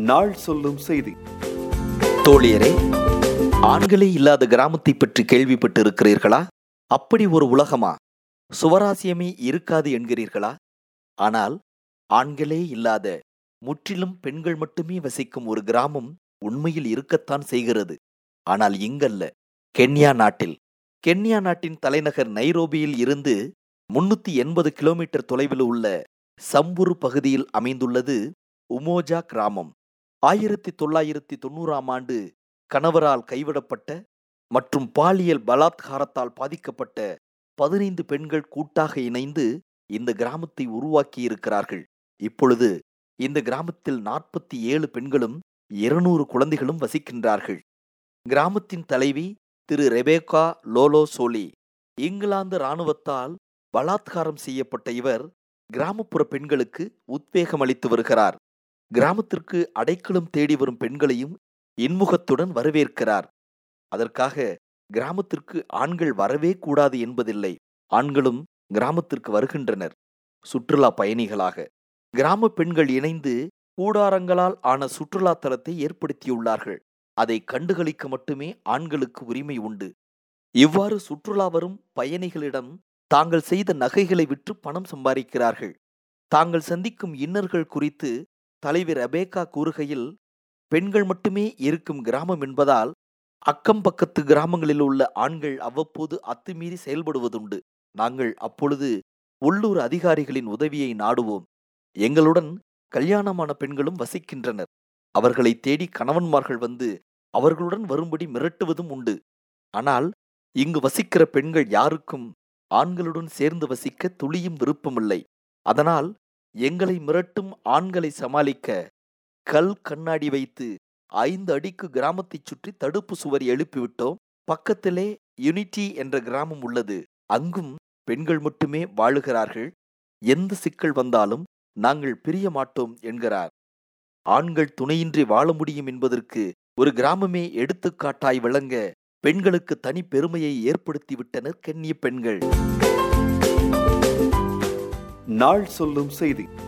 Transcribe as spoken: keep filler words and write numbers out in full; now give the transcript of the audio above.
நாள் சொல்லும் செய்தி. தோழியரே, ஆண்களே இல்லாத கிராமத்தை பற்றி கேள்விப்பட்டு இருக்கிறீர்களா? அப்படி ஒரு உலகமா? சுவராசியமே இருக்காது என்கிறீர்களா? ஆனால் ஆண்களே இல்லாத, முற்றிலும் பெண்கள் மட்டுமே வசிக்கும் ஒரு கிராமம் உண்மையில் இருக்கத்தான் செய்கிறது. ஆனால் இங்கல்ல, கென்யா நாட்டில். கென்யா நாட்டின் தலைநகர் நைரோபியில் இருந்து முன்னூத்தி எண்பது கிலோமீட்டர் தொலைவில் உள்ள சம்புரு பகுதியில் அமைந்துள்ளது உமோஜா கிராமம். ஆயிரத்தி தொள்ளாயிரத்தி தொண்ணூறாம் ஆண்டு கணவரால் கைவிடப்பட்ட மற்றும் பாலியல் பலாத்காரத்தால் பாதிக்கப்பட்ட பதினைந்து பெண்கள் கூட்டாக இணைந்து இந்த கிராமத்தை உருவாக்கியிருக்கிறார்கள். இப்பொழுது இந்த கிராமத்தில் நாற்பத்தி ஏழு பெண்களும் இருநூறு குழந்தைகளும் வசிக்கின்றார்கள். கிராமத்தின் தலைவி திரு ரெபேக்கா லோலோ சோலி. இங்கிலாந்து இராணுவத்தால் பலாத்காரம் செய்யப்பட்ட இவர் கிராமப்புற பெண்களுக்கு உத்வேகம் அளித்து வருகிறார். கிராமத்திற்கு அடைக்கலம் தேடி வரும் பெண்களையும் இன்முகத்துடன் வரவேற்கிறார். அதற்காக கிராமத்திற்கு ஆண்கள் வரவே கூடாது என்பதில்லை. ஆண்களும் கிராமத்திற்கு வருகின்றனர் சுற்றுலா பயணிகளாக. கிராம பெண்கள் இணைந்து கூடாரங்களால் ஆன சுற்றுலா தலத்தை ஏற்படுத்தியுள்ளார்கள். அதை கண்டுகளிக்க மட்டுமே ஆண்களுக்கு உரிமை உண்டு. இவ்வாறு சுற்றுலா வரும் பயணிகளிடம் தாங்கள் செய்த நகைகளை விற்று பணம் சம்பாதிக்கிறார்கள். தாங்கள் சந்திக்கும் இன்னல்கள் குறித்து தலைவி ரெபேக்கா கூறுகையில், பெண்கள் மட்டுமே இருக்கும் கிராமம் என்பதால் அக்கம் பக்கத்து கிராமங்களில் உள்ள ஆண்கள் அவ்வப்போது அத்துமீறி செயல்படுவதுண்டு. நாங்கள் அப்பொழுது உள்ளூர் அதிகாரிகளின் உதவியை நாடுவோம். எங்களுடன் கல்யாணமான பெண்களும் வசிக்கின்றனர். அவர்களை தேடி கணவன்மார்கள் வந்து அவர்களுடன் வரும்படி மிரட்டுவதும் உண்டு. ஆனால் இங்கு வசிக்கிற பெண்கள் யாருக்கும் ஆண்களுடன் சேர்ந்து வசிக்க துளியும் விருப்பமில்லை. அதனால் எங்களை மிரட்டும் ஆண்களை சமாளிக்க கல் கண்ணாடி வைத்து ஐந்து அடிக்கு கிராமத்தைச் சுற்றி தடுப்பு சுவர் எழுப்பிவிட்டோம். பக்கத்திலே யூனிட்டி என்ற கிராமம் உள்ளது. அங்கும் பெண்கள் மட்டுமே வாழுகிறார்கள். எந்த சிக்கல் வந்தாலும் நாங்கள் பிரிய மாட்டோம் என்கிறார். ஆண்கள் துணையின்றி வாழ முடியும் என்பதற்கு ஒரு கிராமமே எடுத்துக்காட்டாய் விளங்க பெண்களுக்கு தனி பெருமையை ஏற்படுத்திவிட்டனர் கென்ய பெண்கள். நாள் சொல்லும் செய்தி.